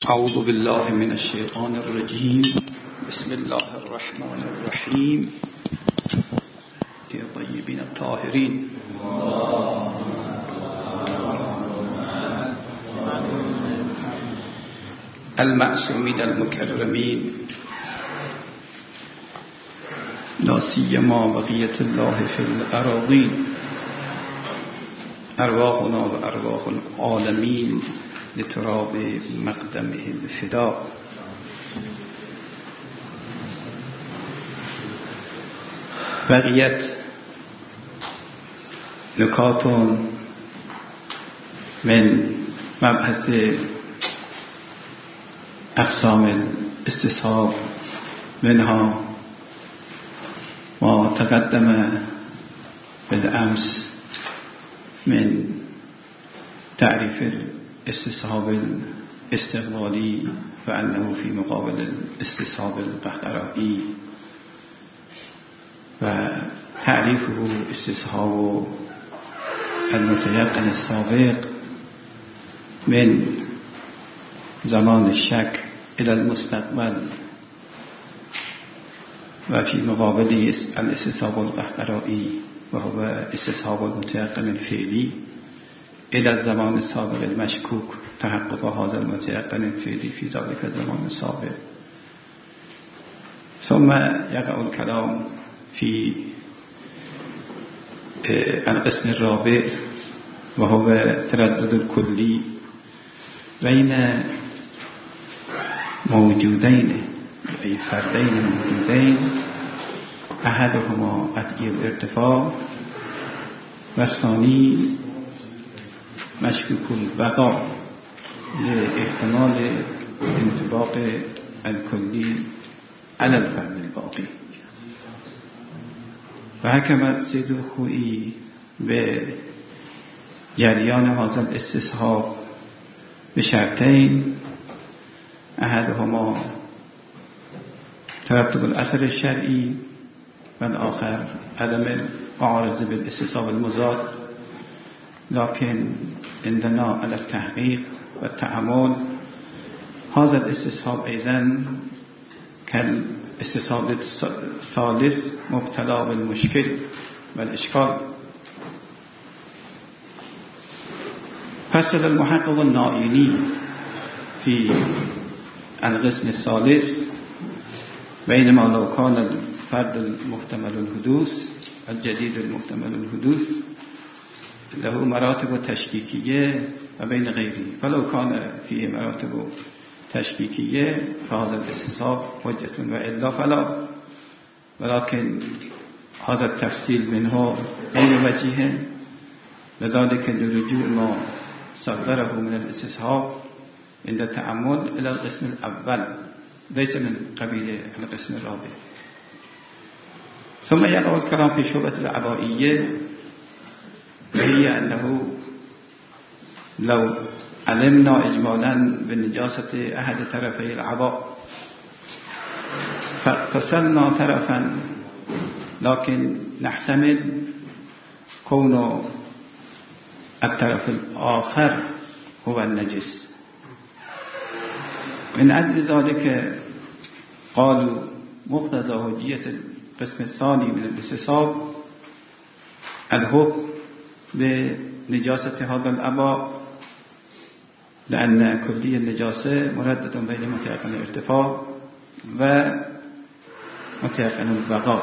اعوذ بالله من الشیطان الرجیم. بسم الله الرحمن الرحیم. یا طیبین الطاهرین. المعصومین المکرمین، لا سیما بقیة الله فی الاراضین، ارواحنا و ارواح العالمین لتراب مقدمه الفدا. بقیت نکات من مبحث اقسام الاستصحاب، منها ما تقدم بالامس من تعریف الاستصحاب الاستقبالی و انه فی مقابل الاستصحاب القهقرایی و تعریفه استصحاب المتيقن السابق من زمان الشك الى المستقبل و فی مقابل الاستصحاب القهقرایی و هو استصحاب المتيقن الفعلی الى الزمان السابق المشكوك تحقق هذا المتيقن الفعلی في ذلك الزمان السابق. ثم يقع الكلام في القسم الرابع وهو تردد الكلي بين موجودين، أي فردين موجودين، أحدهما قطعي الارتفاع والثاني مشكوك البقاء لاحتمال انطباق الكلي على الفرد الباقي. و حکمت سید الخوئی به جریان هذا الاستصحاب بشرطين، احدهما ترتب الاثر الشرعي والآخر عدم المعارضه بالاستصحاب المضاد. لكن عندنا على التحقيق والتأمل هذا الاستصحاب أيضا كالاستصحاب الثالث مبتلى بالمشكل والإشكال. فصل المحقق النائینی في القسم الثالث بينما لو كان الفرد المحتمل الحدوث الجديد المحتمل الحدوث له مراتب تشكيكية وبين غيره، فلو كان فيه مراتب تشكيكية فهذا الاستصحاب حجة وإلا فلا. ولكن هذا التفصيل منه غير وجيه، لذلك الرجوع ما صدره من الاستصحاب عند التأمل إلى القسم الأول ليس من قبيل القسم الرابع. ثم يقع الكلام في شعبة العبائية، وهي أنه لو علمنا إجمالا بنجاسة أحد طرفي العباء فاغتسلنا طرفا، لكن نحتمل كون الطرف الآخر هو النجس. من أجل ذلك قالوا مقتضى حجية القسم الثاني من الاستصحاب الحكم بنجاسة هذا الأباء، لأن كلية النجاسة مردد بين متيقن الارتفاع ومتيقن البقاء.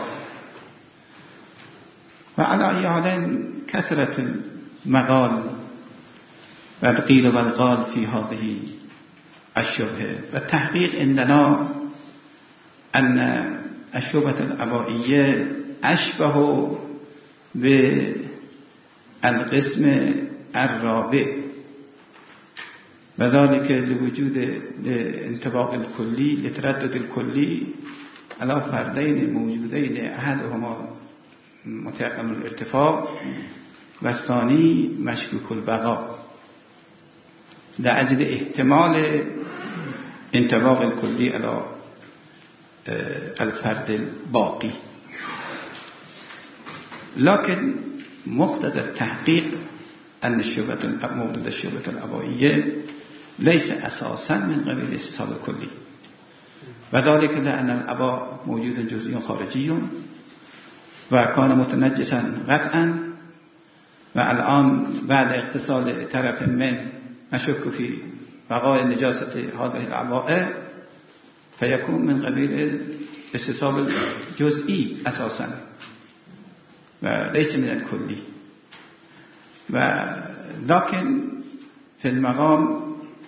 وعلى أي حال كثرة المقال والقيل والقال في هذه الشبهة، والتحقيق عندنا أن الشبهة الأبائية أشبه بالقسم الرابع، وذلك لوجود الانطباق الكلي لتردد الكلي على فردين موجودين، أحدهما متيقن الارتفاع والثاني مشكوك البقاء، لأجل احتمال انطباق الكلي على الفرد الباقي. لكن مقتضى التحقيق أن مورد الشبهة الأبائية لیس اساسا من قبیل استصحاب کلی و ذلك لأن الاباء موجود جزئی خارجی و کان متنجسا قطعا و الان بعد اغتسال طرف من نشك في بقاء نجاسة هذه الأعضاء فيكون من قبيل استصحاب الجزئي أساسا وليس من الكلي ولكن في المقام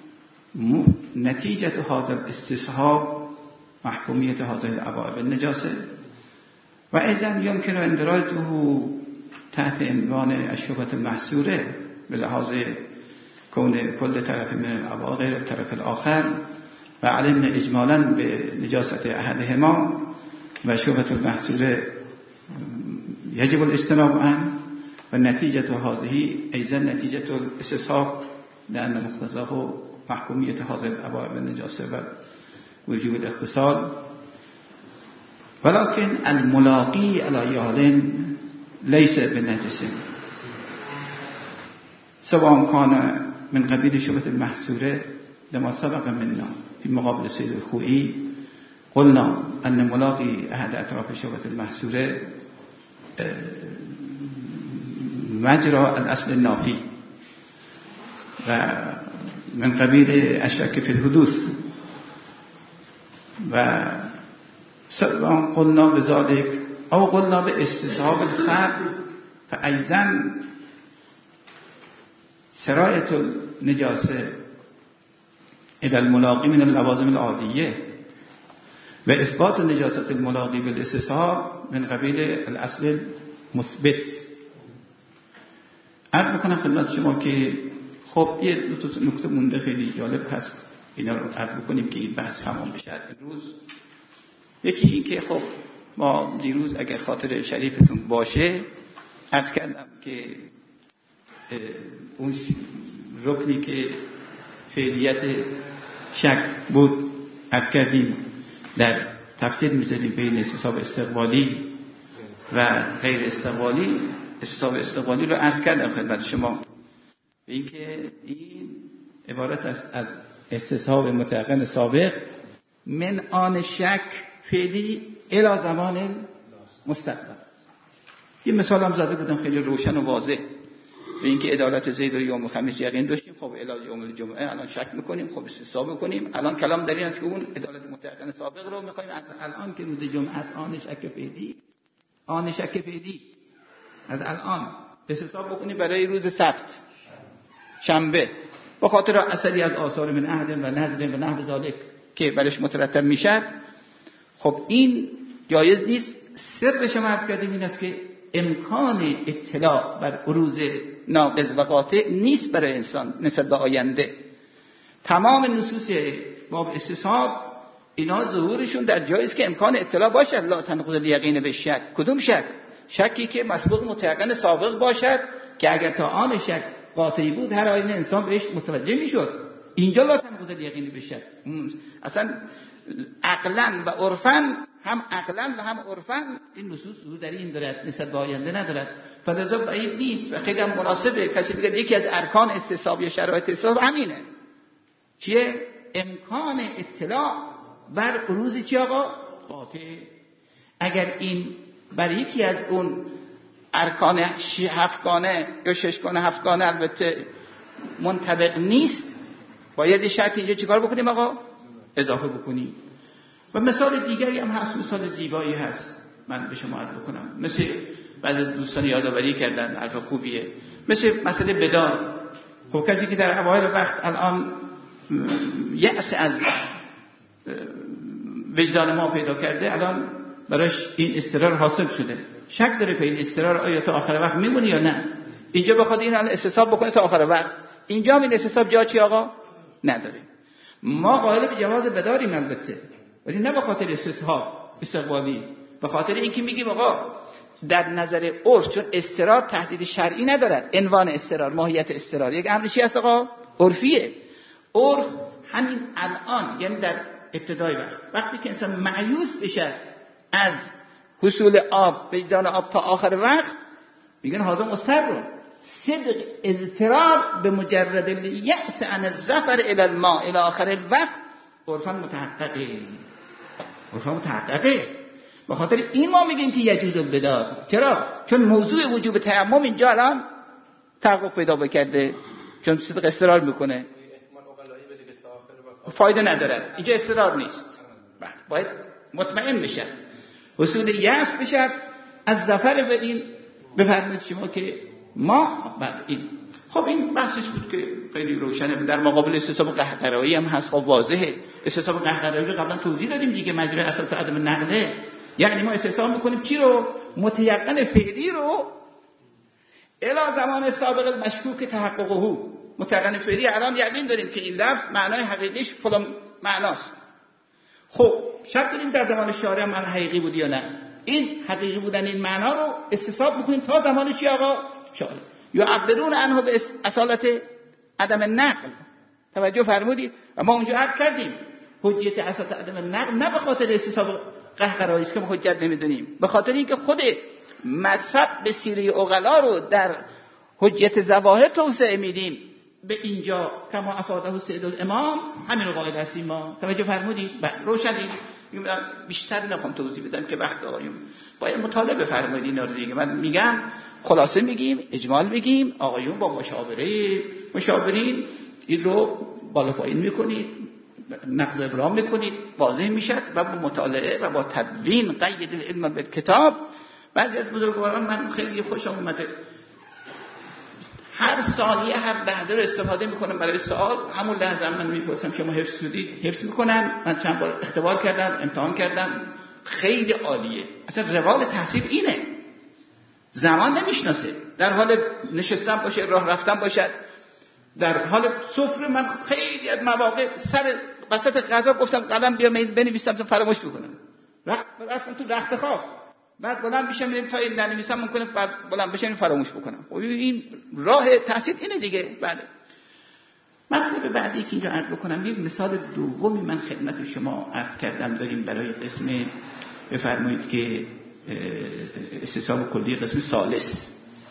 نتيجة هذا الاستصحاب محكومية هذه الأعضاء بالنجاسة وإذن يمكن اندراجه تحت عنوان الشبهة المحصورة بلحاظ كون كل طرف من الأعضاء غير الطرف الآخر وعلمنا إجمالا بنجاسة أحدهما وشبهة المحصورة يجب الاجتناب عنه والنتيجة هذه أيضا نتيجة الاستصحاب لأن مقتضاه محكومية هذه الأعضاء بالنجاسة ووجوب الاغتسال ولكن الملاقي على يال ليس بنجس سواء كان من قبيل شبهة المحصورة لما سبق منا في مقابل السيد الخوئي قلنا أن ملاقي أحد أطراف شبهة المحصورة مجرى الأصل النافي ومن قبيل الشك في الحدوث وسواء قلنا بذلك أو قلنا باستصحاب الخلق فأيضا سراية النجاسة إلى الملاقي من اللوازم العادية وإثبات النجاسة الملاقي بالاستصحاب من قبيل الأصل المثبت. عرض بکنم خدمت شما که خب یه نکته مونده خیلی جالب هست اینا رو عرض بکنیم که این بحث تمام بشه امروز. یکی این که خب ما دیروز اگر خاطر شریفتون باشه عرض کردم که اون رکنی که فعلیت شک بود عرض کردیم در تفسیر میذاریم بین استصحاب استقبالی و غیر استقبالی. استصحاب استقبالی رو عرض کردم خدمت شما به این که این عبارت است از استصحاب متيقن سابق من آن شک فعلی الی زمان مستقبل. یه مثال هم زده بودم خیلی روشن و واضح به اینکه عدالت زید رو یوم خمیس یقین داشتیم، خب الی یوم الجمعه الان شک میکنیم، خب استصحاب میکنیم. الان کلام در این است که اون عدالت متيقن سابق رو میخوایم از الان که روز جمعه است آن شک فعلی از الان استصحاب بکنیم برای روز سبت شنبه به خاطر اثری از آثار من عهد و نذر و نحو ذالک که برش مترتب میشد. خب این جایز نیست. سرش ما عرض کردیم این است که امکان اطلاع بر عروض ناقض و قاطع نیست برای انسان نسبت به آینده. تمام نصوص باب استصحاب اینا ظهورشون در جایی است که امکان اطلاع باشد. لا تنقض الیقین بالشک. کدوم شک؟ شکی که مسبوق متيقن سابق باشد که اگر تا آن شک قاطعی بود هر آینه انسان بهش متوجه میشد. اینجا لا تنقض الیقین بالشک. اصلا عقلا و عرفا هم عقلا و هم عرفا این نصوص ظهور در این دارد نسبت به آینده ندارد. فلذا بعید نیست و خیلی هم مناسبه کسی بگه یکی از ارکان استصحاب یا شرایط استصحاب همینه. چیه؟ امکان اطلاع بر عروض چی آقا؟ قاطع. اگر این بر یکی از اون ارکان هفتگانه یا ششگانه هفتگانه البته منطبق نیست باید شرط اینجا چیکار بکنیم آقا؟ اضافه بکنیم. و مثال دیگری هم هست، مثال زیبایی هست من به شما عرض بکنم. مثل بعضی از دوستان یادآوری کردن حرف خوبیه، مثل مسئله بدار. خب کسی که در اوایل وقت الان یأس از وجدان ما پیدا کرده الان براش این استقرار حاصل شده، شک داره به این استقرار آیا تا آخر وقت میمونه یا نه. اینجا بخواد این الان استصحاب بکنه تا آخر وقت، اینجا هم این استصحاب جا چی آقا نداره. ما قائل به جواز بداریم البته، ولی نه به خاطر استصحاب استقبالی، به خاطر اینکه میگیم آقا در نظر عرف چون استقرار تهدید شرعی ندارد. عنوان استقرار، ماهیت استقرار یک امر چی است آقا؟ عرفیه. عرف همین الان یعنی در ابتدای وقتی که انسان مایوس بشه از حصول آب وجدان آب تا آخر وقت میگن هذا مستر رو صدق اضطرار به مجرد الیأس عن الظفر الی الماء الی آخر الوقت عرفاً متحققه. به خاطر این ما میگیم که یجوز البدار. چرا؟ چون موضوع وجوب تیمم اینجا الان تحقق پیدا بکرده، چون صدق اضطرار میکنه، فایده نداره، اینجا اضطرار نیست. باید مطمئن بشه، حصول یأس بشه از ظفر به این. بفرمایید شما که ما بعد این خب این بحثش بود که خیلی روشنه. در مقابل استصحاب قهقرایی هم هست، خب واضحه. استصحاب قهقرایی رو قبلا توضیح دادیم دیگه، مجرای اساس عدم نقله. یعنی ما استصحاب میکنیم چی رو؟ متیقن فعلی رو الی زمان سابق المشکوک تحققه. متیقن فعلی الان یقین داریم که این لفظ معنای حقیقیش فلان معناست. خب شک داریم در زمان شارع معنی حقیقی بود یا نه. این حقیقی بودن این معنا رو استصحاب میکنیم تا زمان چی آقا؟ شارع. یعبرون عنه به اصالت عدم نقل. توجه فرمودید؟ و ما اونجا عرض کردیم حجیت اصالت عدم نقل نه به خاطر استصحاب قهقرایی است که ما حجت نمیدونیم، به خاطر اینکه خود مذهب به سیره عقلا رو در حجت ظواهر توسعه میدیم. به اینجا کما افاده سید الامام همین رو قائل هستیم ما. توجه فرمودید؟ روشنید؟ بیشتر نخوام توضیح بدم که وقت آقایون باید مطالعه بفرمایید اینا رو دیگه. من میگم خلاصه میگیم، اجمال میگیم، آقایون با مشاورین این رو بالا پایین میکنید، نقض ابرام میکنید، واضح میشد و با مطالعه و با تدوین قید العلم بالکتاب. بعضی از بزرگواران من خیلی خوشم اومده هر ثانیه هر لحظه رو استفاده میکنم برای سوال. همون لحظه من میپرسم شما حفظ شدید؟ حفظ میکنن. من چند بار اختبار کردم، امتحان کردم، خیلی عالیه. اصلا روال تحصیل اینه، زمان نمیشناسه. در حال نشستن باشه، راه رفتن باشه، در حال سفره. من خیلی از مواقع سر وسط غذا گفتم قلم بیا بنویسم تو فراموش میکنم، رفتم تو رخت خواب، بعد بلند میشم میرم تا این ننویسم ممکنه بعد بلند بشم فراموش بکنم. خب این راه تحصیل اینه دیگه. بله. مطلب بعدی که اینجا عرض بکنم، یک مثال دومی من خدمت شما عرض کردم داریم برای قسم، بفرمایید که استصحاب کلی قسم ثالث.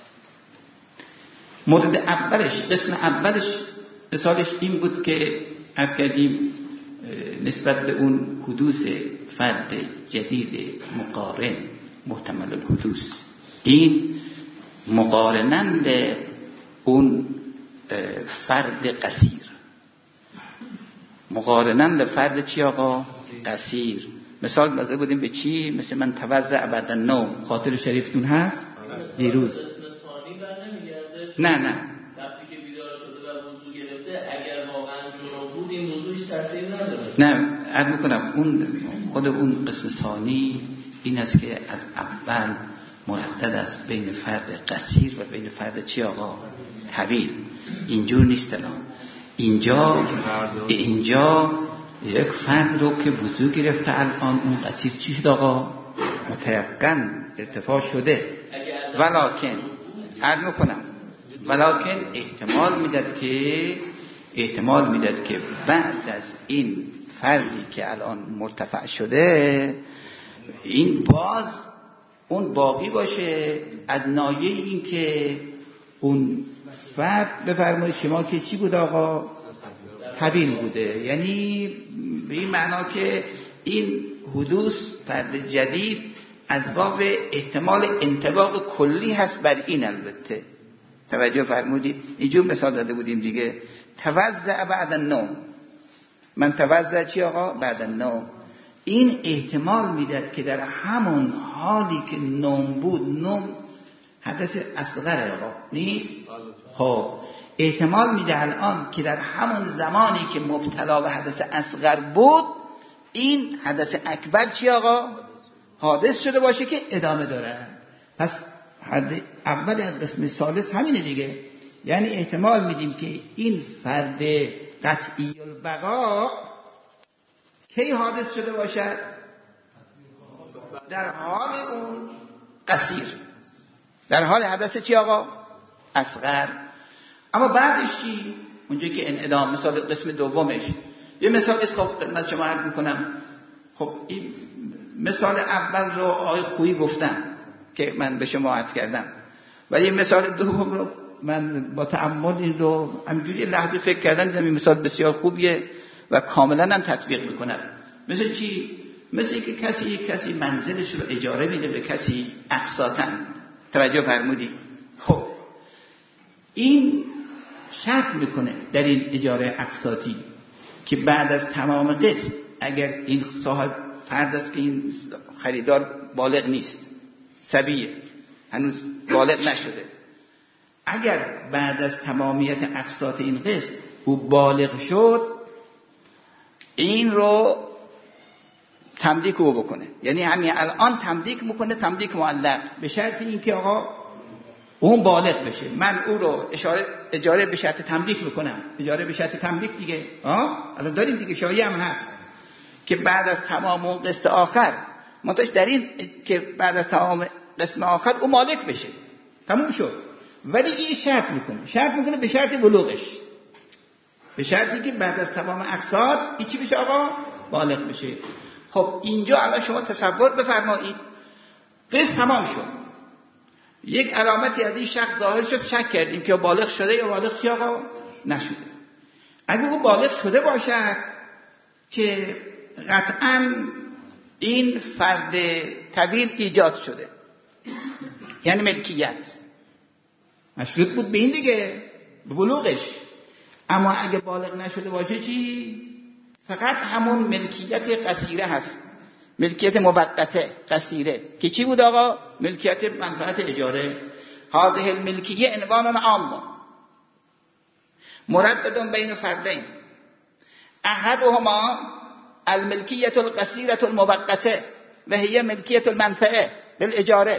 مورد اولش، قسم اولش مثالش این بود که عرض کردیم نسبت به اون حدوث فرد جدید مقارن محتمل الحدوث، این مقارنن به اون فرد قصیر، مقارنن به فرد چی آقا؟ قصیر. مثال بزرگ بودیم به چی؟ مثل من توزع بعد النوم، خاطر شریفتون هست دیروز؟ نه وقتی که بیدار شده و وضو گرفته اگر واقعا جنوب بود این موضوعش تاثیر نداره. نه عرض میکنم اون خود اون قسم ثانی این است که از اول مردد است بین فرد قصیر و بین فرد چی آقا؟ طویل. اینجور نیست الان. اینجا یک فرد رو که وضو گرفته الان اون قصیر چی شد آقا؟ متیقن ارتفاع شده. ولکن عرض میکنم ولکن احتمال میداد که بعد از این فردی که الان مرتفع شده این باز اون باقی باشه از ناحیه این که اون فرد بفرمایید شما که چی بود آقا؟ طویل بوده. یعنی به این معنا که این حدوث فرد جدید از باب احتمال انطباق کلی هست بر این. البته توجه فرمودید اینجور مثال داده بودیم دیگه. توزع بعد النوم، من توزع چی آقا؟ بعد النوم. این احتمال میداد که در همون حالی که نوم بود، نوم حدث اصغر آقا نیست؟ خب احتمال میده الان که در همون زمانی که مبتلا به حدث اصغر بود این حدث اکبر چی آقا؟ حادث شده باشه که ادامه داره. پس حد اولی از قسم ثالث همینه دیگه. یعنی احتمال میدیم که این فرد قطعی البقا کی حادث شده باشد؟ در حال اون قصیر، در حال حدث چی آقا؟ اصغر. اما بعدش چی؟ اونجا که انعدام، مثال قسم دومش یه مثال است. خب خدمت شما عرض میکنم. خب این مثال اول رو آقای خویی گفتن که من به شما عرض کردم، ولی مثال دوم رو من با تأمل این رو همینجوری لحظه فکر کردن دیدم این مثال بسیار خوبیه و کاملا هم تطبیق میکنن. مثل چی؟ مثل اینکه کسی منزلش رو اجاره میده به کسی اقساطاً. توجه فرمودی؟ خب این شرط میکنه در این اجاره اقساطی که بعد از تمام قسط، اگر این صاحب فرض است که این خریدار بالغ نیست، صبیه، هنوز بالغ نشده، اگر بعد از تمامیت اقساط این قسط او بالغ شد، این رو تملیک او بکنه. یعنی همین الان تملیک میکنه، تملیک معلق، به شرط اینکه آقا اون بالغ بشه. من او رو اجاره به شرط تملیک میکنم. اجاره به شرط تملیک دیگه الان داریم دیگه، شایعه هم هست که بعد از تمام اون قسط آخر، منتهش در این که بعد از تمام قسم آخر او مالک بشه، تموم شد. ولی این شرط میکنه به شرط بلوغش، به شرطی که بعد از تمام اقساط این چی بشه آقا؟ بالغ بشه. خب اینجا الان شما تصور بفرمایید قسط تمام شد، یک علامتی از این شخص ظاهر شد، شک کردیم که بالغ شده یا بالغ چی آقا نشده. اگه او بالغ شده باشد که قطعاً این فرد طویل ایجاد شده، یعنی ملکیت مشروط بود به این دیگه، به بلوغش. اما اگه بالغ نشده باشه چی؟ فقط همون ملکیت قصیره هست، ملکیت موقته قصیره که چی بود آقا؟ ملکیت منفعت اجاره. هذه الملکیه عنوان عام مردد بین فردین، احدهما الملکیه القصیره الموقته و هي ملکیه المنفعه بالاجاره،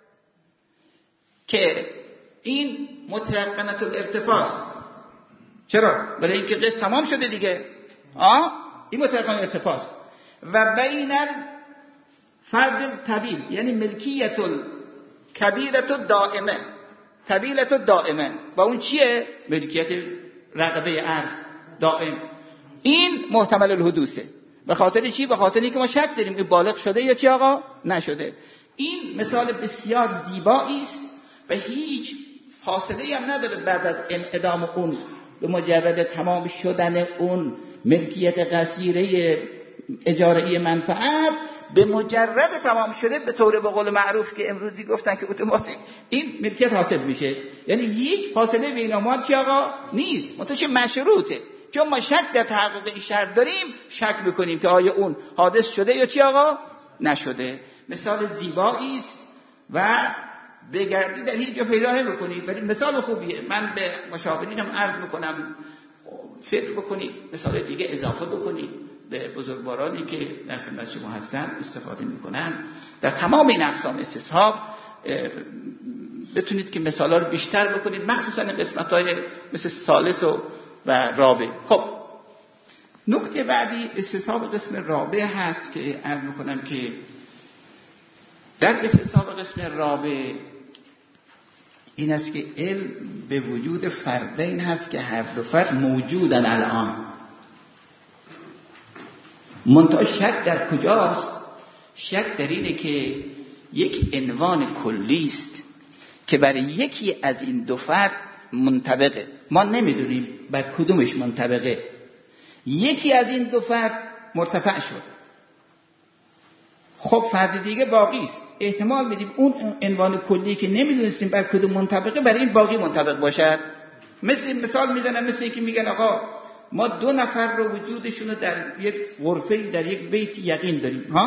که این متيقنه الارتفاع است. چرا؟ برای اینکه قسط تمام شده دیگه. این متيقن الارتفاع است. و بین فرد طویل، یعنی ملکیت الکبیرة الدائمه، طویلة الدائمه، با اون چیه؟ ملکیت رقبه ارض دائم. این محتمل الحدوثه. به خاطر چی؟ به خاطر اینکه ما شک داریم این بالغ شده یا چی آقا نشده. این مثال بسیار زیبایی است و هیچ فاصله هم نداره بعد از انعدام اون، به مجرد تمام شدن اون ملکیت قصیره اجاره‌ای منفعت، به مجرد تمام شده به طور به قول معروف که امروزی گفتن که اتوماتیک این ملکیت حاصل میشه. یعنی هیچ فاصله بین ما چی آقا نیست، منتها مشروطه. چون ما شک در تحقق این شرط داریم، شک میکنیم که آیا اون حادث شده یا چی آقا نشده. مثال زیبایی است و بگردی در هیچ جا پیدا نمی‌کنید، ولی مثال خوبیه. من به مشاورینم عرض میکنم فکر بکنید، مثال دیگه اضافه بکنید، به بزرگوارانی که در خدمت شما هستن استفاده میکنن در تمام این اقسام استصحاب، بتونید که مثالا رو بیشتر بکنید، مخصوصا قسمت‌های مثل ثالث و رابع. خب نکته بعدی استصحاب قسم رابع هست که عرض میکنم که در استصحاب قسم رابع این است که علم به وجود فردین هست که هر دو فرد موجودن الان. منتها شک در کجاست؟ شک در اینه که یک عنوان کلی است که برای یکی از این دو فرد منطبقه، ما نمیدونیم بر کدومش منطبقه. یکی از این دو فرد مرتفع شد، خب فرد دیگه باقی است. احتمال میدیم اون عنوان کلی که نمیدونستیم بر کدوم منطبقه برای این باقی منطبق باشد. مثال میزنم، مثل اینکه میگن آقا ما دو نفر رو وجودشون رو در یک غرفه، در یک بیت یقین داریم.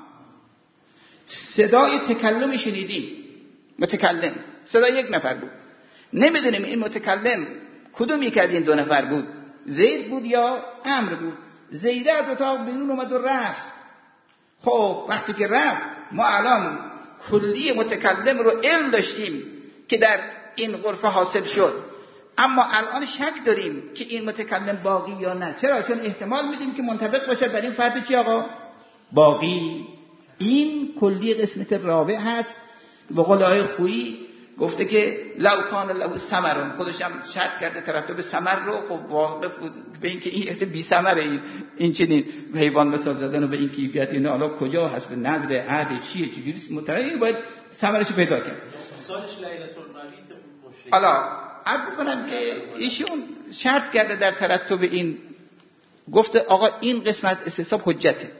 صدای تکلم شنیدیم، متکلم صدای یک نفر بود، نمیدونیم این متکلم کدوم یک از این دو نفر بود، زید بود یا عمرو بود. زیده از اتاق بیرون اومد و رفت. خب وقتی که رفت ما الان کلی متکلم رو علم داشتیم که در این غرفه حاصل شد، اما الان شک داریم که این متکلم باقی یا نه. چرا؟ چون احتمال میدیم که منطبق باشد بر این فرد چی آقا؟ باقی. این کلی قسمت رابع هست. به قول آقای خویی گفته که لو کان له ثمر، خودش هم شرط کرده ترتب ثمر رو. خب واقف به این که این بی ثمره، این چنین حیوان مثال زدن و به این کیفیت، این حالا کجا هست، به نظر عهد چیه چجوری مترقی باید ثمرش پیدا کرد. مثالش لیلة المبیت. حالا عرض کنم که ایشون شرط کرده در ترتب این، گفته آقا این قسم از استصحاب حجته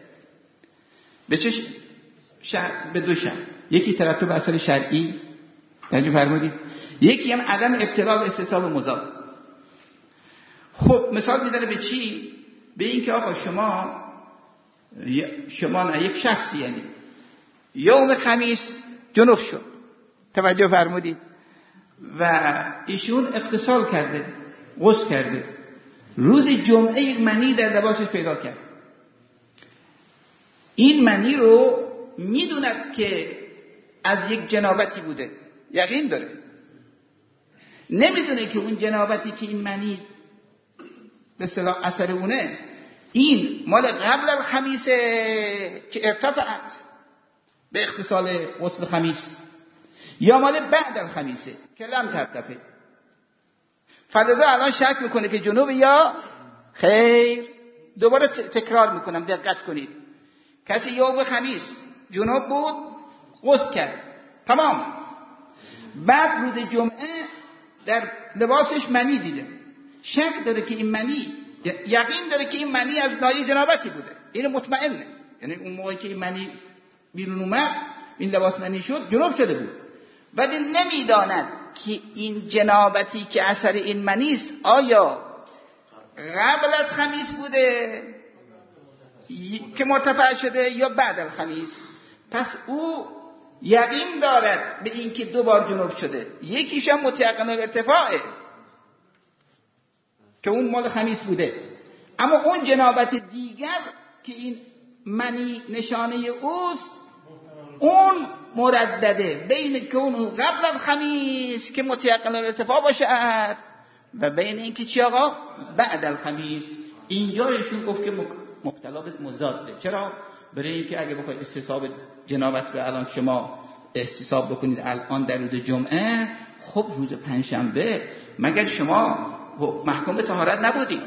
به دو شرط. یکی ترتب اثر شرعی، توجه فرمودید، یکی هم عدم ابتلا به استصحاب مضاد. خب مثال میزنه به چی؟ به این که آقا شما نه، یک شخصی یعنی یوم خمیس جنوب شد، توجه فرمودید، و ایشون اغتسال کرده، غسل کرده، روز جمعه یک منی در لباسش پیدا کرد. این منی رو میدوند که از یک جنابتی بوده، یقین داره، نمیدونه که اون جنابتی که این منی به اصطلاح اثر اونه، این مال قبل الخمیس که ارتفعت به اغتسال غسل خمیس، یا مال بعد الخمیسه که لم ترتفع. فلذا الان شک میکنه که جنوب یا خیر. دوباره تکرار میکنم، دقت کنید. کسی یوم خمیس جنوب بود، غسل کرد، تمام. بعد روز جمعه در لباسش منی دیده، شک داره که این منی، یقین داره که این منی از نایه جنابتی بوده، این مطمئنه، یعنی اون موقعی که این منی بیرون اومد، این لباس منی شد، جنوب شده بود. ولی نمیداند که این جنابتی که اثر این منی است آیا قبل از خمیس بوده که مرتفع شده یا بعد از خمیس. پس او یقین دارد به این که دو بار جنوب شده، یکیش هم متيقن الارتفاعه که اون مال خمیس بوده، اما اون جنابت دیگر که این منی نشانه اوست، اون مردده بین که اون قبل از خمیس که متيقن الارتفاع باشد و بین این که چی آقا بعد الخمیس. اینجا ایشون گفت که مبتلا به مضاده. چرا؟ برای اینکه اگه بخواید استصحاب جنابت رو الان شما استصحاب بکنید الان در روز جمعه، خب روز پنجشنبه مگر شما محکوم به طهارت نبودید؟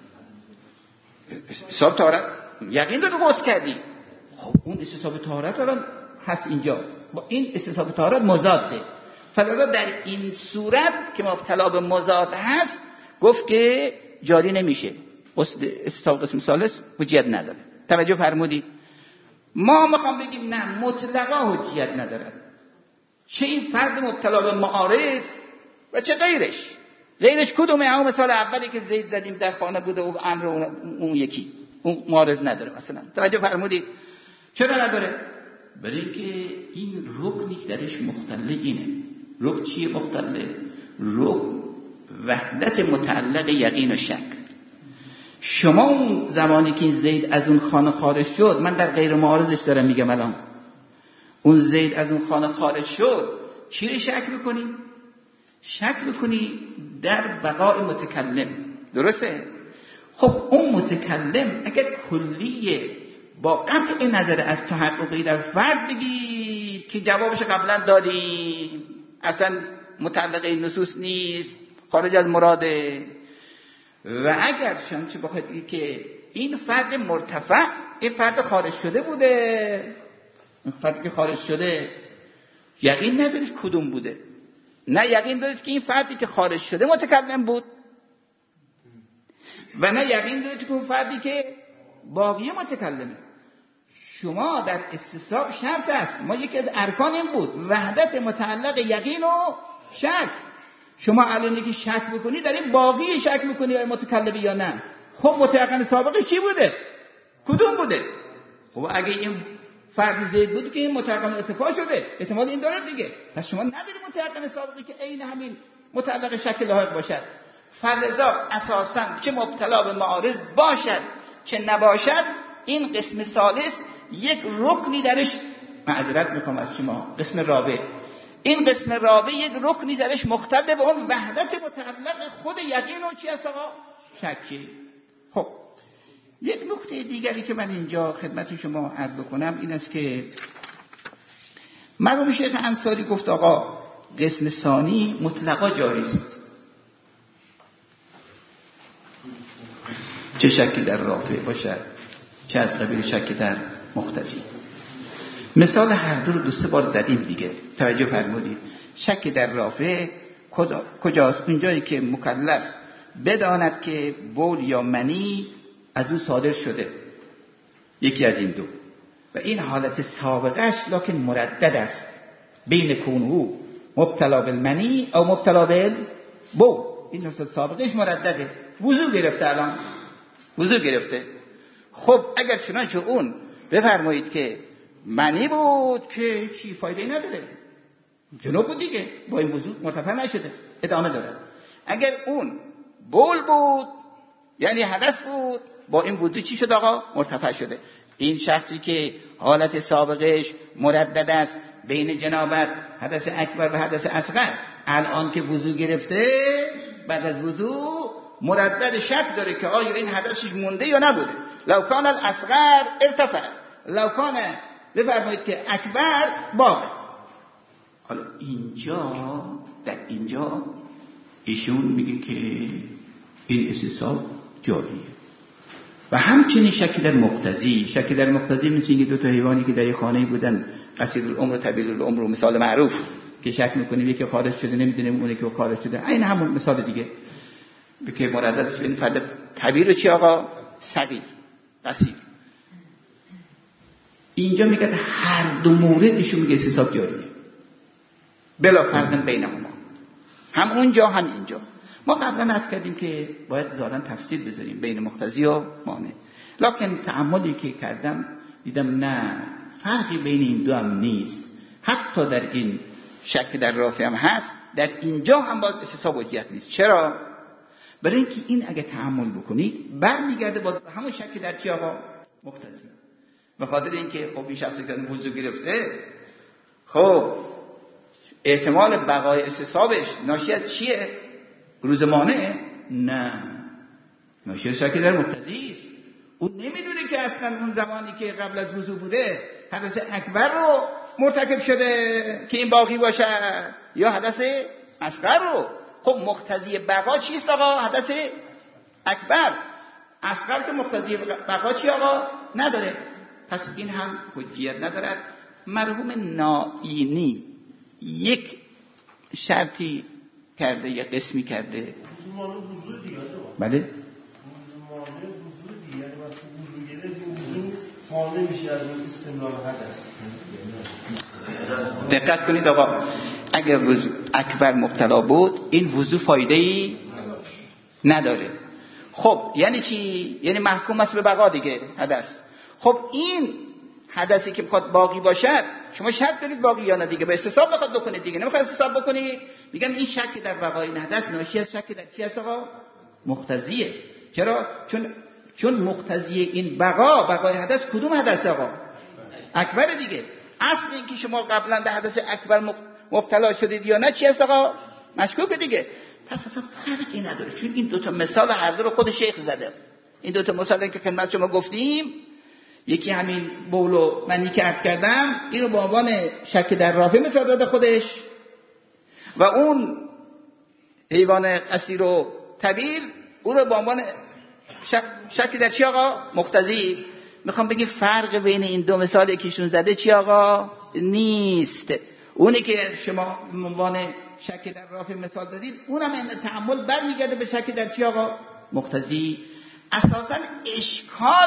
استصحاب طهارت یقین داره غسل کردی، خب اون استصحاب طهارت الان هست اینجا، با این استصحاب طهارت مضاده. فلذا در این صورت که مبتلا به مضاد هست گفت که جاری نمیشه، استصحاب قسم ثالث حجیت نداره. توجه فرمودید؟ ما میخوام بگیم نه، مطلقا حجیت نداره، چه این فرد مبتلا به معارض و چه غیرش کدومه؟ همون مثال اولی که زید زدیم در خانه بوده و امر اون یکی، اون معارض نداره مثلا. توجه فرمودید؟ چرا نداره؟ برای اینکه این رکنی درش مختله اینه. رکن چیه مختله؟ رکن وحدت متعلق یقین و شک. شما اون زمانی که زید از اون خانه خارج شد، من در غیر معارضش دارم میگم الان، اون زید از اون خانه خارج شد، چی رو شک میکنی؟ شک میکنی در بقای متکلم، درسته؟ خب اون متکلم اگر کلیه با قطع نظر از تحققی در فرد بگید که جوابش قبلا داریم، اصلا متعلق این نصوص نیست، خارج از مراده، و اگر چه بخواید که این فرد مرتفع، این فرد خارج شده بوده، این فرد که خارج شده یقین ندارید کدوم بوده، نه یقین دارید که این فردی که خارج شده متکلم بود، و نه یقین دارید که اون فردی که باقی متکلمه. شما در استصحاب شرط است، ما یکی از ارکان این بود وحدت متعلق یقین و شک. شما الان که شک میکنی در این باقی شک میکنی یا متکلمی یا نه. خب متيقن سابقه چی بوده؟ کدوم بوده؟ خب اگه این فرد زید بود که این متيقن ارتفاع شده، احتمال این داره دیگه. پس شما نداری متيقن سابقه که عین همین متعلق شک لاحق باشد. فلذا اساسا چه مبتلا به معارض باشد چه نباشد، این قسم ثالث یک رکنی درش، معذرت میخوام از شما، قسم رابع، این قسم رابع یک رکنی درش مختل به اون وحدت متعلق خود یقین و چی هست آقا؟ شکی. خب یک نکته دیگری که من اینجا خدمت شما عرض بکنم این است که مرحوم شیخ انصاری گفت آقا قسم ثانی مطلقا جاری است، چه شکی در رافع باشد چه از قبیل شک در مختزی. مثال هر دو رو 2-3 بار زدیم دیگه، توجه فرمودید. شک در رافع کجاست؟ اونجایی که مکلف بداند که بول یا منی از او صادر شده، یکی از این دو، و این حالت سابقش لکن مردد است بین کونه مبتلا بالمنی او مبتلا بالبول. این حالت سابقش مردده. وضو گرفته، الان وضو گرفته. خب اگر چنانچه اون بفرمایید که منی بود که چی فایده نداره، جنوب بود دیگه، با این وضو مرتفع نشده، ادامه داره. اگر اون بول بود یعنی حدث بود، با این وضو چی شد آقا؟ مرتفع شده. این شخصی که حالت سابقش مردد است بین جنابت، حدث اکبر و حدث اصغر، الان که وضو گرفته، بعد از وضو مردد شک داره که آیا این حدثش مونده یا نبوده. لو کان الاصغر ارتفع، لو کان بفرمایید که اکبر باقی. حالا در اینجا ایشون میگه که این استصحاب جاریه. و همچنین شکی در مقتضی مثل اینکه دو تا حیوانی که در یه خانه بودن، قصیر العمر و طویل العمر، مثال معروف که شک میکنیم یکی خارج شده نمیدونیم اونه که خارج شده، این همون مثال دیگه که مرددش بین فرد طویل و چی آقا؟ صغیر، قصیر. اینجا میگه هر دو مورد ایشون میگه استصحاب جاریه بلا فرق بینهما، هم اونجا هم اینجا. ما قبلا عرض کردیم که باید ظاهرا تفصیل بذاریم بین مقتضی و مانع، لکن تأملی که کردم دیدم نه، فرقی بین این دو هم نیست. حتی در این شک در رافع هم هست، در اینجا هم باید استصحاب حجت نیست. چرا؟ برای اینکه این اگه تأمل بکنید برمیگرده با همون شک در چی آقا؟ مقتضی. به خاطر اینکه خب این شخصی که وضو گرفته، خب احتمال بقای استصحابش ناشی از چیه؟ روز مانع؟ نه، ناشی از شک در مقتضی است. اون نمیدونه که اصلا اون زمانی که قبل از وضو بوده حدث اکبر رو مرتکب شده که این باقی باشد یا حدث اصغر رو. خب مقتضی بقا چیست آقا؟ حدث اکبر. اصغر که مقتضی بقا چی آقا؟ نداره. پس این هم حجیت ندارد. مرحوم نائینی یک شرطی کرده یا قسمی کرده. بله؟ دقت کنید آقا، اگر وضو اکبر مبتلا بود این وضو فایده‌ای نداره. خب یعنی چی؟ یعنی محکوم است به بقا دیگه حدث. خب این حدثی که بخواد باقی باشد، شما شک دارید باقی یا نه دیگه، به استصحاب بخواد بکنید دیگه، نمیخواد استصحاب بکنید. میگم این شک در بقای این حدث ناشی از شک در چی است آقا؟ مقتضیه. چرا؟ چون مقتضی این بقای حدث کدوم حدث آقا؟ اکبر دیگه. اصل این که شما قبلا به حدث اکبر مبتلا شدید یا نه چی است آقا؟ مشکوک دیگه. پس اصلا فرقی نداره، چون این دوتا مثال هر دو رو خود شیخ زده. این دوتا مثالی که خدمت شما گفتیم، یکی همین بول و منی که عرض کردم، اینو به عنوان شک در رافع مثال زده خودش، و اون حیوان قصیر و طویل اون رو به عنوان شک در چی آقا؟ مقتضی. میخوام بگیم فرق بین این دو مثالی که ایشون زده چی آقا؟ نیست. اونی که شما به عنوان شک در رافع مثال زدید، اونم این تأمل برمیگرده به شک در چی آقا؟ مقتضی. اساساً اشکال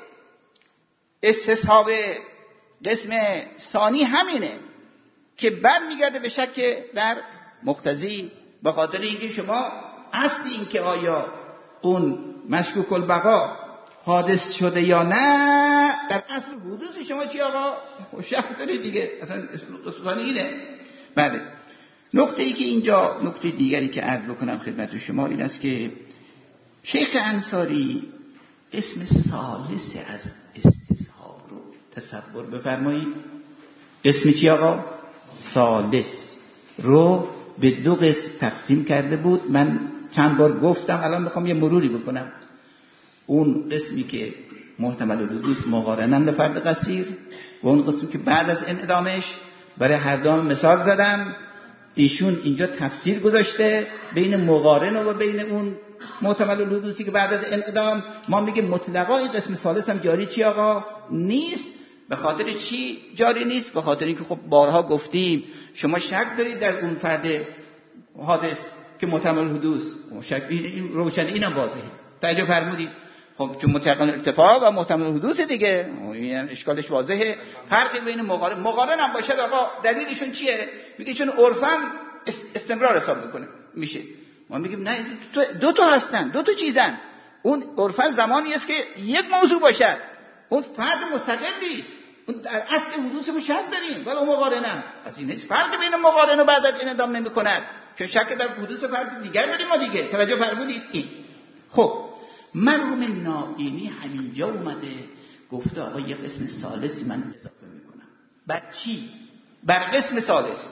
استصحاب قسم ثانی همینه که برمیگرده به شک در مقتضی، به خاطر اینکه شما اصل این که آیا اون مشکوک البقا حادث شده یا نه، در اصل حدوث شما چی آقا؟ شک دارید دیگه. اصلا ثانی اینه. بله. نکته ای که اینجا، نکته دیگری که عرض بکنم خدمت شما این است که شیخ انصاری قسم ثالث از استصحاب رو تصور بفرمایید. قسم چی آقا؟ ثالث رو به دو قسم تقسیم کرده بود. من چند بار گفتم، الان میخوام یه مروری بکنم. اون قسمی که محتمل الحدوث مقارنن به فرد قصیر، و اون قسمی که بعد از انعدامش، برای هر دو مثال زدم. ایشون اینجا تفسیر گذاشته بین مقارن و بین اون محتمل الحدوثی که بعد از انعدام. ما میگه مطلقا این قسم ثالث هم جاری چی آقا؟ نیست. به خاطر چی جاری نیست؟ به خاطر اینکه خب بارها گفتیم شما شک دارید در اون فرد حادث که محتمل الحدوث، این روشن، اینم واضحه. توجه فرمودید؟ خب چون متيقن الارتفاع و محتمل الحدوث دیگه، این اشکالش واضحه. فرق بین مقارن هم باشد آقا دلیلشون چیه؟ میگه چون عرفاً استمرار حساب میکنه میشه. ما میگیم نه، دو تا هستن، دو تا چیزن. اون عرفاً زمانی است که یک موضوع باشد، اون فرد مستقل نیست. اون در اصل حدوث مشهد بریم، ولی مقارنه از این هیچ فرق بین مقارنه و بعد از این ادام نمیکند، چون شک در حدوث فرد دیگر بریم ما دیگه. توجه فرمودید؟ این خب مرحوم نائینی همینجا اومده گفته آقا یه قسم ثالثی من اضافه میکنم. بعد چی؟ بر قسم ثالث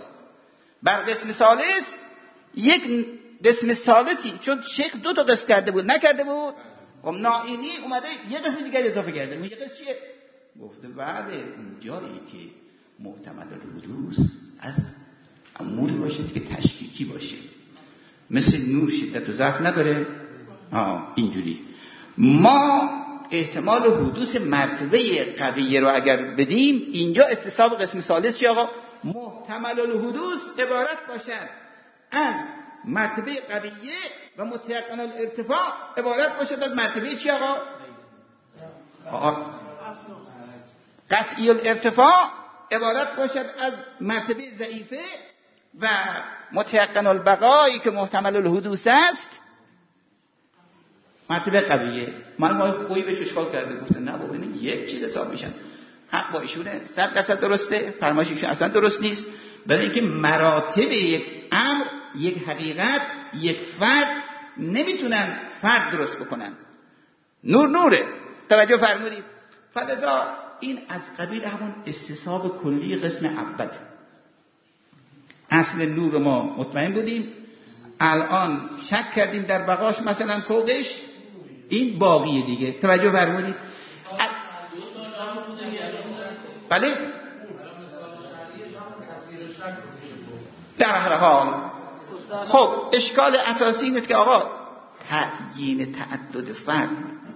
یک قسم ثالثی، چون شیخ دو تا قسم کرده بود نکرده بود، خب نائینی اومده یه قسم دیگر اضافه کرده. اون یه قسم چیه؟ گفته بله اون جایی که محتمل الحدوث از اموری باشه که تشکیکی باشه، مثل نور شدت و ضعف نداره. اینجوری ما احتمال حدوث مرتبه قویه رو اگر بدیم، اینجا استصحاب قسم ثالث چی آقا؟ محتمل الحدوث عبارت باشد از مرتبه قویه و متيقن الارتفاع عبارت باشد از مرتبه چی آقا؟ قطعی الارتفاع عبارت باشد از مرتبه ضعیفه و متيقن البقایی که محتمل الحدوث است مرتبه قویه. ما خویی بهش اشکال کرده، گفتن نه بابا این یک چیز حساب میشن. حق با ایشونه 100% درسته، فرمایش ایشون اصلا درست نیست، برای اینکه مراتب یک امر، یک حقیقت، یک فرد نمیتونن فرد درست بکنن. نوره. توجه فرمودید؟ فلذا این از قبیل همون استصحاب کلی قسم اوله. اصل نور رو ما مطمئن بودیم، الان شک کردیم در بقاش، مثلا فوقش این باقیه دیگه. توجه فرمودید؟ بله در هر حال خب اشکال اساسی این است که آقا تعیین تعدد فرد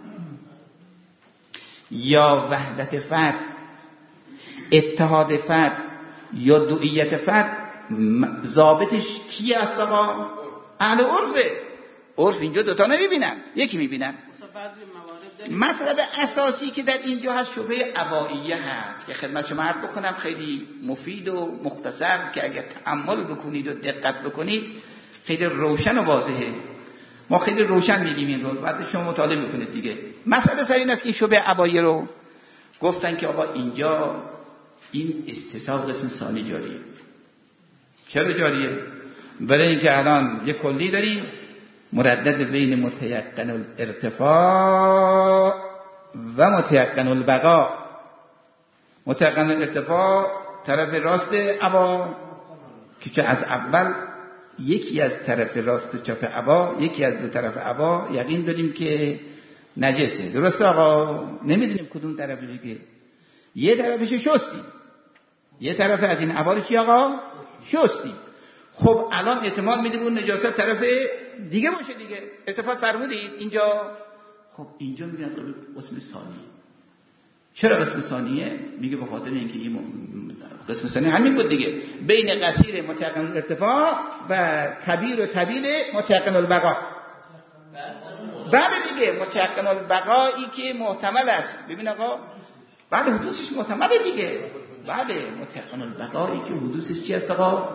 یا وحدت فرد، اتحاد فرد یا دوئیت فرد، ضابطش کی است آقا؟ اهل عرفه. عرف اینجا دوتا نمیبینن، یکی میبینن. مطلب اساسی که در اینجا هست شبهه عبائیه هست که خدمت شما عرض بکنم، خیلی مفید و مختصر که اگر تأمل بکنید و دقت بکنید خیلی روشن و واضحه. ما خیلی روشن میگیم این رو، بعد شما مطالعه میکنید دیگه. مسئله سر این است که شبهه عبائیه رو گفتن که آقا اینجا این استصحاب قسم ثانی جاریه. چرا جاریه؟ برای اینکه الان یک کلی داریم مردد بین متيقن الارتفاع و متيقن البقا. متيقن الارتفاع طرف راست عبا که چه از اول یکی از طرف راست چپ عبا، یکی از دو طرف عبا یقین داریم که نجسه. درسته آقا؟ نمیدونیم کدوم طرفه دیگه. یه طرفش شستیم، یه طرف از این عبا رو چی آقا؟ شستیم. خب الان احتمال میدیم اون نجاست طرف دیگه باشه دیگه. اتفاق فرمودید اینجا؟ خب اینجا میگن قسم ثانی. چرا قسم ثانیه؟ میگه به خاطر اینکه این قسم ثانی همین بود دیگه، بین قصیر متيقن الارتفاع و کبیر و طویل متيقن البقا. بعد دیگه متيقن البقایی که محتمل است. ببین آقا بعد حدوثش محتمله دیگه. بعد متيقن البقایی که حدوثش چی است آقا؟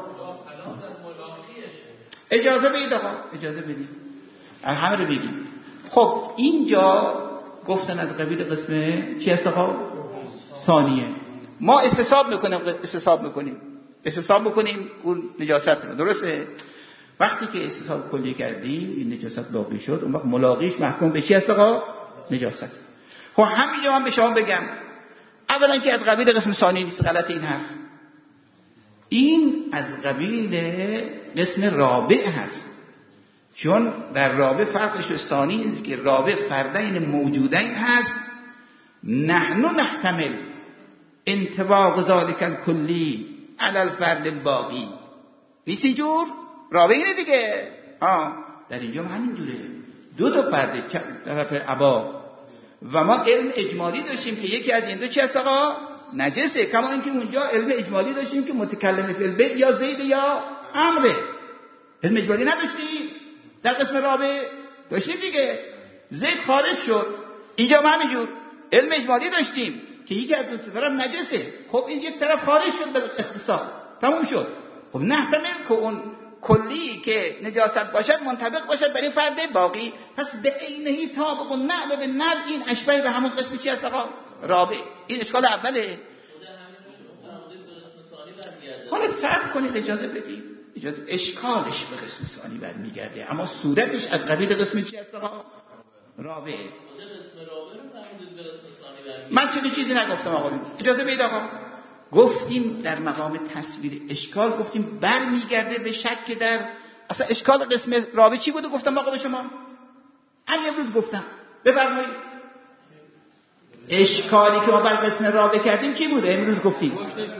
اجازه بدید آقا، اجازه بدید همه رو بگیم. خب اینجا گفتن از قبیل قسم چی است آقا؟ ثانیه. ما استصحاب میکنیم اون نجاست رو. درسته؟ وقتی که استصحاب کلی کردیم این نجاست باقی شد، اون وقت ملاقیش محکوم به چی است آقا؟ نجاست. خب همینجا من به شما بگم اولا که از قبیل قسم ثانی نیست، غلط این حرف. این از قبیل قسم رابع هست، چون در رابع فرقش به ثانی نیست که رابع فردین موجودین هست. نحن نحتمل انطباق ذالک الکلی علی الفرد الباقی. نیست اینجور؟ رابع اینه دیگه. در اینجا هم همینجوره، دو تا فرد طرف عبا و ما علم اجمالی داشتیم که یکی از این دو چی هست آقا؟ نجسه. کما اینکه اونجا علم اجمالی داشتیم که متکلم فی البیت یا زید یا امره. علم اجمالی نداشتیم در قسم رابع؟ داشتیم دیگه. زید خارج شد، اینجا ما همینجور علم اجمالی داشتیم که یکی از دو طرف نجسه. خب این یک طرف خارج شد به اختصار، تموم شد. خب نحتمل که اون کلی که نجاست باشد منطبق باشد برای فرد باقی، پس به عینه طابق و نعل به نعل این اشبه به همون قسم چی هست آقا؟ رابع. این اشکال اوله. حالا صبر کنید، اجازه بدید. اشکالش به قسم ثانی برمیگرده، اما صورتش از قبیل قسم چی هست آقا؟ رابع. من چنین چیزی نگفتم آقا، اجازه بدید آقا. گفتیم در مقام تصویر اشکال گفتیم برمیگرده به شک در اصلا اشکال قسم رابع چی بود؟ گفتم آقا به شما اگه امروز گفتم بفرمایید اشکالی که ما بر قسم رابع کردیم چی بوده؟ امروز گفتیم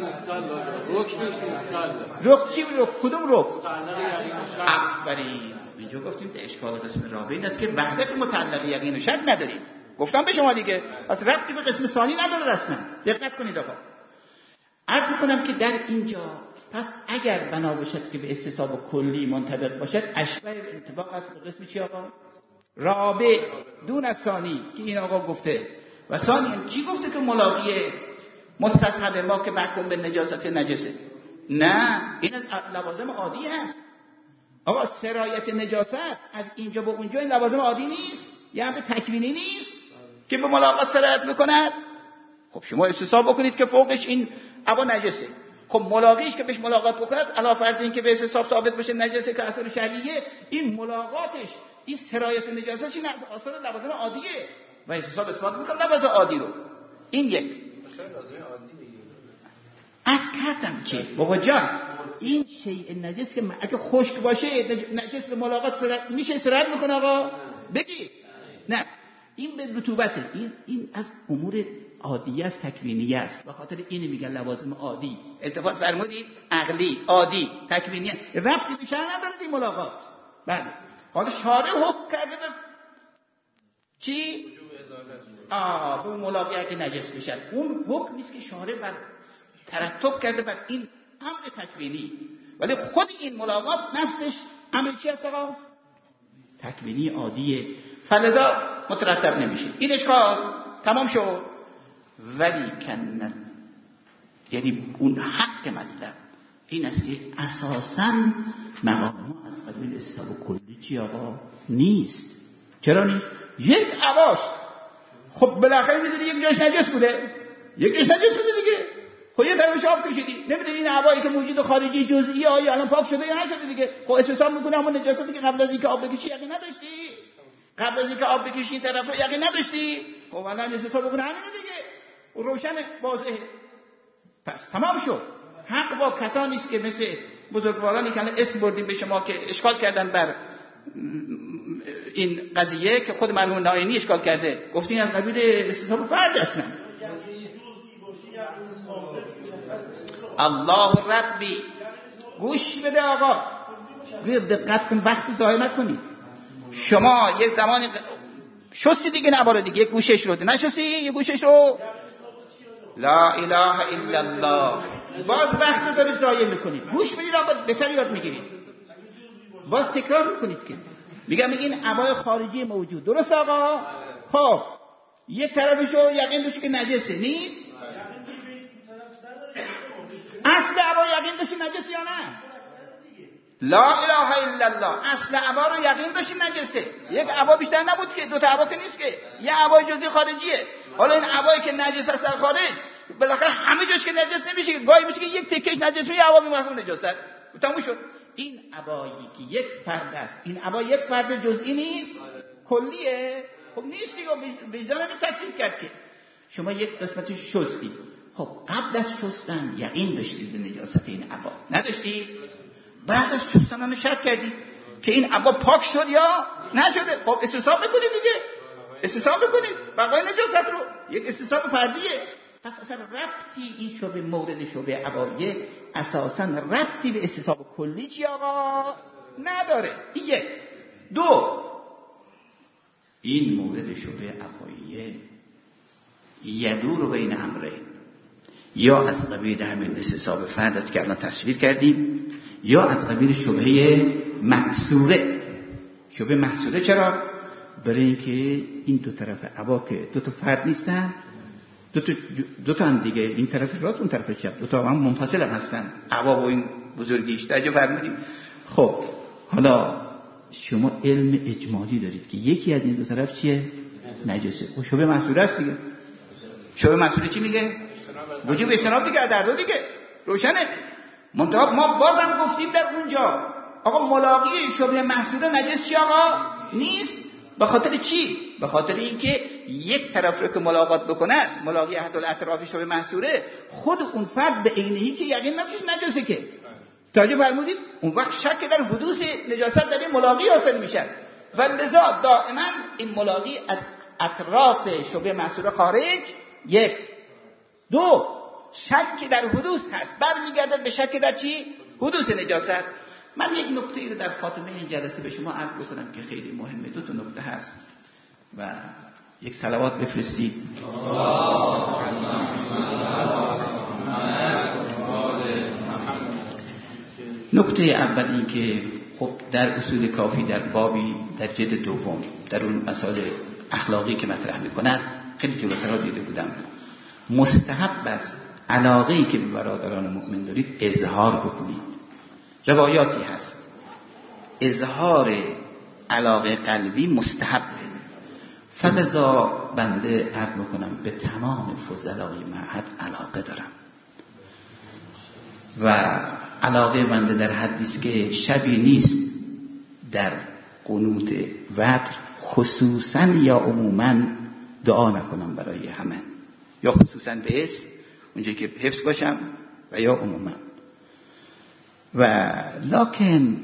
رک چی بود؟ کدوم رک؟ آفرین. اینجا گفتیم در اشکال قسم رابع این است که وحدت متعلق یقین و شک نداریم. گفتم به شما دیگه پس ربطی به قسم ثانی نداره اصلا. دقت کنید آقا. عرض میکنم که در اینجا پس اگر بنا باشد که به استصحاب کلی منطبق باشد اشبه انطباق است به قسم چی آقا؟ رابع دون از ثانی که این آقا گفته. و ثانیاً کی گفته که ملاقی مستصحب ما که محکوم به نجاست نجسه؟ نه، این از لوازم عادی است آقا. سرایت نجاست از اینجا به اونجا این لوازم عادی نیست، یعنی تکوینی نیست که به ملاقات سرایت بکند. خب شما استصحاب بکنید که فوقش این عبا نجسه. خب ملاقیش که بهش ملاقات بکند علاوه بر این که به استصحاب ثابت بشه نجسه که اثر شرعیه، این ملاقاتش این سرایت نجاست این از اثر لوازم عادیه و استصحاب اثبات میکنه لوازم عادی رو. این یک عرض کردم که بابا جان این شیء نجس که اگه خشک باشه نجس به ملاقات میشه سرایت میکنه آقا؟ بگی نه، این به رطوبته. این از امور عادیه است، تکوینیه است. به خاطر اینه میگن لوازم عادی. التفات فرمودید عقلی، عادی، تکوینیه، ربطی به شرع نداره این ملاقات. بله. حالا شارع حکم کرده به چی؟ به ملاقات که نجس بشه. اون حکم نیست که شارع بر ترتب کرده بر این امر تکوینی، ولی خود این ملاقات نفسش امر چی هست آقا؟ تکوینی عادیه، فلذا مترتب نمیشه. این اشکال تمام شد. ولی کنن یعنی اون حق مطلب این است که اساساً مقام ما از قبیل استصحاب کلی چی آقا؟ نیست. چرا نیست؟ یک عباس خب بالاخره میدونی یک جاش نجس بوده، یک جاش نجس بوده دیگه. خب یه طرفش آب کشیدی، نمیدونی این عبایی که موجود خارجی جزئی آیا الان پاک شده یا نشده دیگه. خب استصحاب میکنه همون نجاستی که قبل از اینکه آب بکشی یقین نداشتی، قبل از اینکه آب بکشی این طرف رو یقین نداشتی. خب الان استصحاب بکنه همینه دیگه، روشن واضحه. پس تمام شد. حق با کسانی است که مثل بزرگوارانی که اسم بردیم به شما که اشکال کردن بر این قضیه که خود مرحوم ناینی اشکال کرده، گفتین از قبیل استصحاب فرد اصلا. الله ربی گوش بده آقا، دقت کن، وقت ضایع نکنی. شما یک زمانی شستی دیگه نباره دیگه، یک گوشش رو نشستی، یک گوشش رو لا اله الا الله، باز وقت داری ضایع میکنید. گوش بدید آقا، بهتر یاد میگیرید. باز تکرار میکنید که میگم این عبای خارجی موجود، درست آقا؟ خب یک طرفشو یقین داشتی که نجسه، نیست؟ اصل عبا یقین داشتی نجسه یا نه؟ لا اله الا الله، اصل عبا رو یقین داشتی نجسه. یک عبا بیشتر نبود که، دو تا عبا که نیست که، یه عبای جزئی خارجیه. حالا این عبایی که نجس است در خارج بالاخره همه جاش که نجس نمیشه، گاهی میشه که یک تکش نجس میشه، عبا میمونه نجاست. تموم شد. این عبایی که یک فرد است، این عبا یک فرد جزئی نیست، کلیه. خب نیست دیگه، وجدان رو تقسیم کرد که شما یک قسمتش شستی. خب قبل از شستن یقین داشتید به نجاست این عبا؟ نداشتی؟ بعد از شستن هم شک کردی که این عبا پاک شد یا نشده. خب استصحاب بکنید دیگه، استصحاب بکنید بقای نجاست رو، یک استصحاب فردیه. پس اصلا ربطی این شبه مورد شبه عبایه اساسا ربطی به استصحاب کلی چی آقا نداره. این یک. دو، این مورد شبه عبایه یدور بین امرین، یا از قبیل همین استصحاب فرد است که الان تصویر کردیم، یا از قبیل شبهه محصوره. شبهه محصوره چرا؟ برای اینکه این دو طرف عبا که دو تا فرد نیستن، دو تا هم دیگه، این طرف راست اون طرف چپ، دو تا هم منفصل هم هستن. عبا با این بزرگیش توجه فرمودید. خب حالا شما علم اجمالی دارید که یکی از این دو طرف چیه؟ نجسه. خب شبهه محصوره است دیگه. شبهه محصوره چی میگه؟ وجوب اجتناب دیگه، در دو دیگه روشنه. منتها ما بازم گفتیم در اونجا آقا ملاقی شبهه محصوره نجس چی آقا؟ نیست. به خاطر چی؟ به خاطر اینکه یک طرف رو که ملاقات بکند، ملاقی احد الاطراف شبهه محصوره، خود اون فرد به عینه‌ای که یقین نمیشه نجسه که. توجه فرمودید؟ اون وقت شک در حدوث نجاست در این ملاقی حاصل میشه. ولذا دائما این ملاقی از اطراف شبهه محصوره خارج، یک. دو، شک در حدوث هست، برمیگردد به شک در چی؟ حدوث نجاست. من یک نکته رو در خاتمه این جلسه به شما عرض بکنم که خیلی مهمه. دو تا نکته هست و یک صلوات بفرستید. نکته اول این که خب در اصول کافی در بابی در جلد دوم در اون مسائل اخلاقی که مطرح میکند خیلی جلوتر دیده بودم، مستحب است علاقه‌ای که به برادران مؤمن دارید اظهار بکنید. روایاتی هست اظهار علاقه قلبی مستحبه. فلذا بنده عرض میکنم به تمام فضلای معهد علاقه دارم و علاقه بنده در حدی است که شبی نیست در قنوت وتر خصوصا یا عموما دعا نکنم برای همه، یا خصوصا به اسم اونجایی که حفظ باشم و یا عموما. و لکن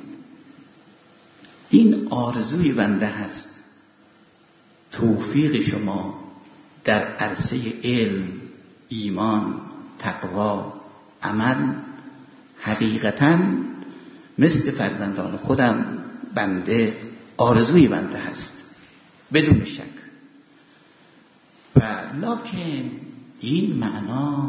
این آرزوی بنده هست توفیق شما در عرصه علم، ایمان، تقوا، عمل حقیقتاً مثل فرزندان خودم بنده آرزوی بنده هست بدون شک. و لکن این معنا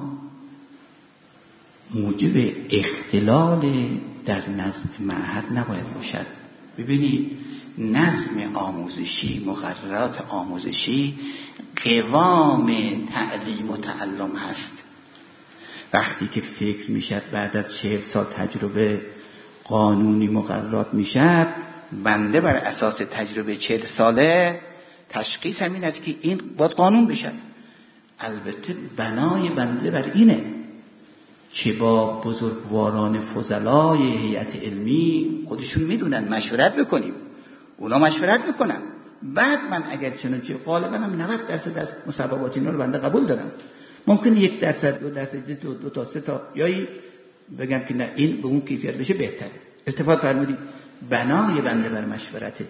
موجب اختلال در نظم معهد نباید باشد. ببینید نظم آموزشی، مقررات آموزشی قوام تعلیم و تعلم هست. وقتی که فکر میشد بعد از 40 سال تجربه قانونی مقررات میشد، بنده بر اساس تجربه 40 ساله تشخیص همین است که این باید قانون بشد. البته بنای بنده بر اینه که با بزرگواران فضلای هیئت علمی خودشون میدونن مشورت بکنیم، اونا مشورت میکنن. بعد من اگر چنانچه غالبا هم 90% از مصوبات اینا رو بنده قبول دارم. ممکنه 1%، 2%، 2 تا 3 تا یایی بگم که نه این به اون کیفیت بشه بهتره. التفات فرمودید بنای بنده بر مشورته.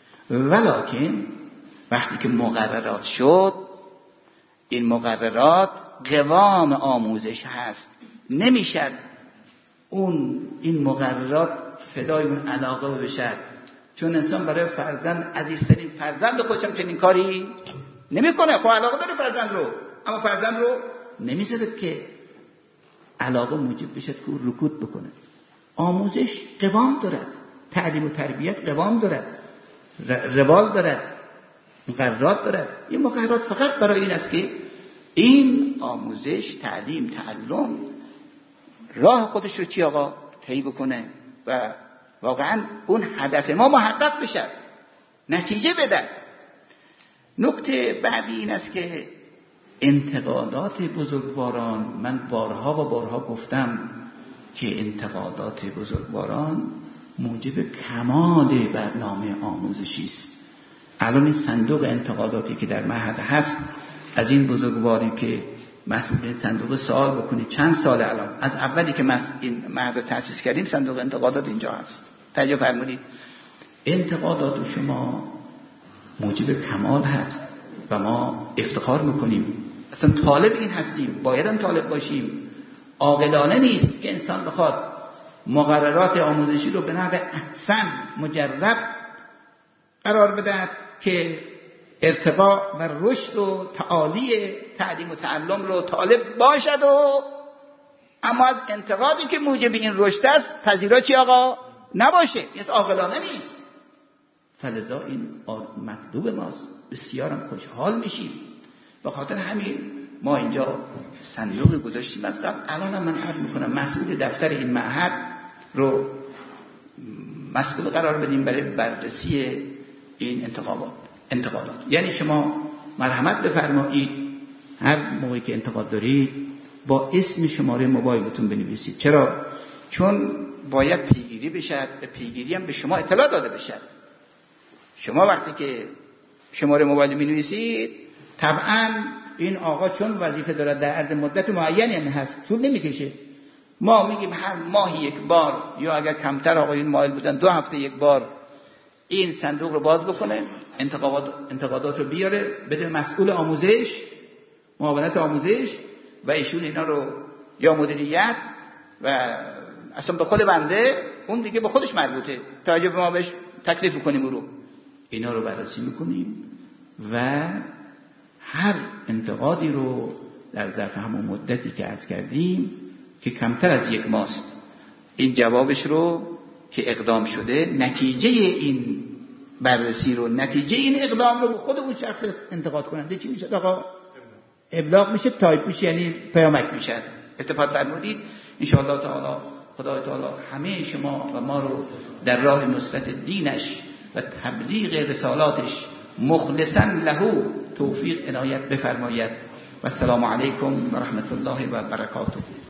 ولکن وقتی که مقررات شد، این مقررات قوام آموزش هست، نمیشد این مقررات فدای اون علاقه بشد. چون انسان برای فرزند عزیزترین فرزند خودشم چنین کاری نمیکنه. خب علاقه داره فرزند رو، اما فرزند رو نمیذاره که علاقه موجب بشد که او رکود بکنه. آموزش قوام دارد، تعلیم و تربیت قوام دارد، روال دارد، مقررات دارد. این مقررات فقط برای این است که این آموزش، تعلیم، تعلم راه خودش رو چی آقا طی بکنه و واقعا اون هدف ما محقق بشه، نتیجه بده. نکته بعدی این است که انتقادات بزرگواران، من بارها و بارها گفتم که انتقادات بزرگواران موجب کمال برنامه آموزشی است. الان این صندوق انتقاداتی که در معهد هست، از این بزرگواری که مسئول صندوق سوال بکنید چند سال الان از اولی که این معهد رو تأسیس کردیم صندوق انتقادات اینجا هست. توجه فرمودید انتقادات شما موجب کمال هست و ما افتخار میکنیم. اصلا طالب این هستیم، باید هم طالب باشیم. عاقلانه نیست که انسان بخواد مقررات آموزشی رو به نحو احسن مجرب قرار بده که ارتقا و رشد و تعالی تعلیم و تعلم رو طالب باشد و اما از انتقادی که موجب این رشد است پذیرا چی آقا نباشه، این عاقلانه نیست. فلذا این مطلوب ماست، بسیارم خوشحال میشیم. به خاطر همین ما اینجا صندوق گذاشتیم از قبل. الان من عرض میکنم مسئول دفتر این معهد رو مسئول قرار بدیم برای بررسی این انتقادات. یعنی شما مرحمت بفرمایید هر موقعی که انتقاد دارید با اسم شماره موبایلتون بنویسید. چرا؟ چون باید پیگیری بشد، به پیگیری هم به شما اطلاع داده بشد. شما وقتی که شماره موبایل می‌نویسید طبعاً این آقا چون وظیفه داره در عرض مدت معینی هم هست، طول نمی‌کشه. ما میگیم هر ماهی یک بار یا اگر کمتر آقایون مایل بودن 2 هفته یک بار این صندوق رو باز بکنه، انتقادات رو بیاره بده مسئول آموزش، معاونت آموزش و ایشون اینا رو یا مدیریت و اصلا به خود بنده، اون دیگه به خودش مربوطه، توجه به ما بهش تکلیف کنیم رو اینا رو بررسی میکنیم و هر انتقادی رو در ظرف همون مدتی که عرض کردیم که کمتر از 1 ماست این جوابش رو که اقدام شده، نتیجه این بررسی رو، نتیجه این اقدام رو خود اون شخص انتقاد کننده چی میشه آقا؟ ابلاغ میشه، تایپ میشه، یعنی پیامک میشه. استفاده فرمودید. ان شاء الله تعالی خدای تعالی همه شما و ما رو در راه نصرت دینش و تبلیغ رسالاتش مخلصا له توفیق عنایت بفرماید. و السلام علیکم و رحمت الله و برکاته.